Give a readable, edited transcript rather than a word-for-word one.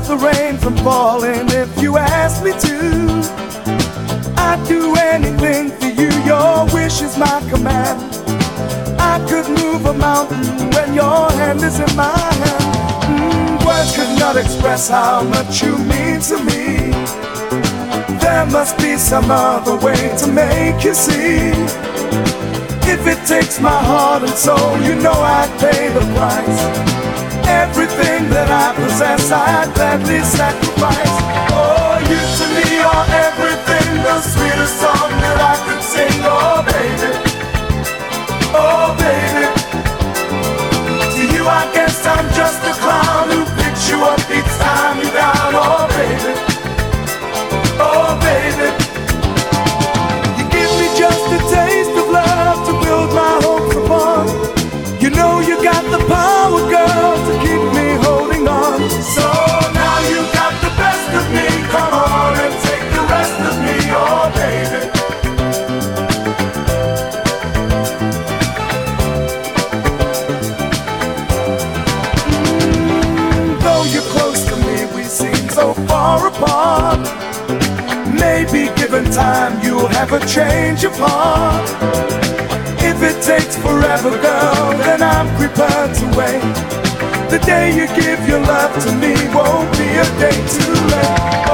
the rain from falling if you ask me to. I'd do anything for you, your wish is my command. I could move a mountain when your hand is in my hand. Words could not express how much you mean to me. There must be some other way to make you see. If it takes my heart and soul, you know I'd pay the price. Everything that I possess, I'd gladly sacrifice. Oh, you to me are everything, the sweetest song that I could sing. Oh, baby, oh, baby. To you I guess I'm just a clown who picks you up each time you're down. Oh, baby, oh, baby. You give me just a taste of love to build my hopes upon. You know you got the power, girl, to keep me holding on. So now you got the best of me, come on and take the rest of me, oh baby. Though you're close to me, we seem so far apart. Maybe given time, you'll have a change of heart. If it takes forever, girl, then I'm prepared to wait. The day you give your love to me won't be a day too late.